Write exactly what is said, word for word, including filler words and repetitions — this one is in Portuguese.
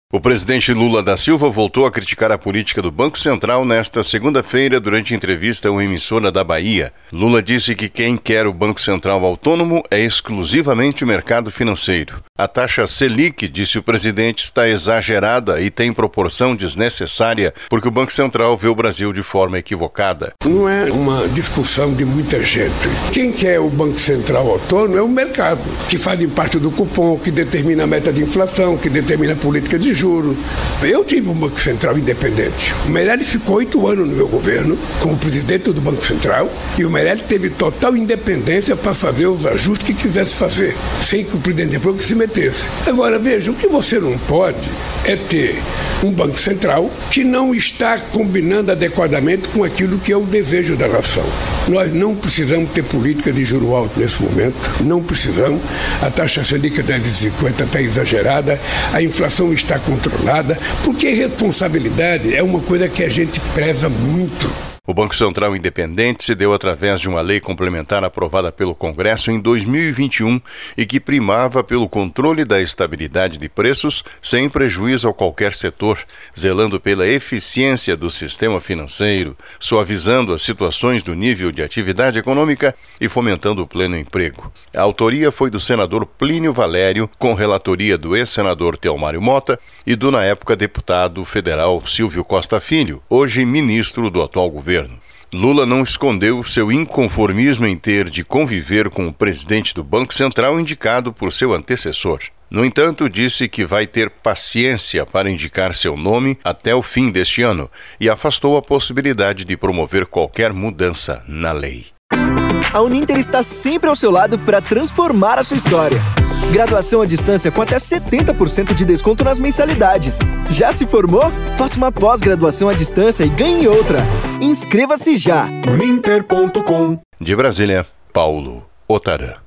O presidente Lula da Silva voltou a criticar a política do Banco Central nesta segunda-feira durante entrevista a uma emissora da Bahia. Lula disse que quem quer o Banco Central autônomo é exclusivamente o mercado financeiro. A taxa Selic, disse o presidente, está exagerada e tem proporção desnecessária porque o Banco Central vê o Brasil de forma equivocada. Não é uma discussão de muita gente. Quem quer o Banco Central autônomo é o mercado, que faz parte do cupom, que determina a meta de inflação, que determina a política de juros. Eu tive um Banco Central independente. O Meirelles ficou oito anos no meu governo como presidente do Banco Central e o Meirelles teve total independência para fazer os ajustes que quisesse fazer, sem que o presidente depois se metesse. Agora, veja, o que você não pode é ter um Banco Central que não está combinando adequadamente com aquilo que é o desejo da nação. Nós não precisamos ter política de juro alto nesse momento, não precisamos. A taxa Selic dez vírgula cinquenta está exagerada, a inflação está controlada, porque responsabilidade é uma coisa que a gente preza muito. O Banco Central Independente se deu através de uma lei complementar aprovada pelo Congresso em dois mil e vinte e um e que primava pelo controle da estabilidade de preços sem prejuízo a qualquer setor, zelando pela eficiência do sistema financeiro, suavizando as situações do nível de atividade econômica e fomentando o pleno emprego. A autoria foi do senador Plínio Valério, com relatoria do ex-senador Telmário Mota e do, na época, deputado federal Silvio Costa Filho, hoje ministro do atual governo. Lula não escondeu seu inconformismo em ter de conviver com o presidente do Banco Central indicado por seu antecessor. No entanto, disse que vai ter paciência para indicar seu nome até o fim deste ano e afastou a possibilidade de promover qualquer mudança na lei. A Uninter está sempre ao seu lado para transformar a sua história. Graduação à distância com até setenta por cento de desconto nas mensalidades. Já se formou? Faça uma pós-graduação à distância e ganhe outra. Inscreva-se já! uninter ponto com. De Brasília, Paulo Otarã.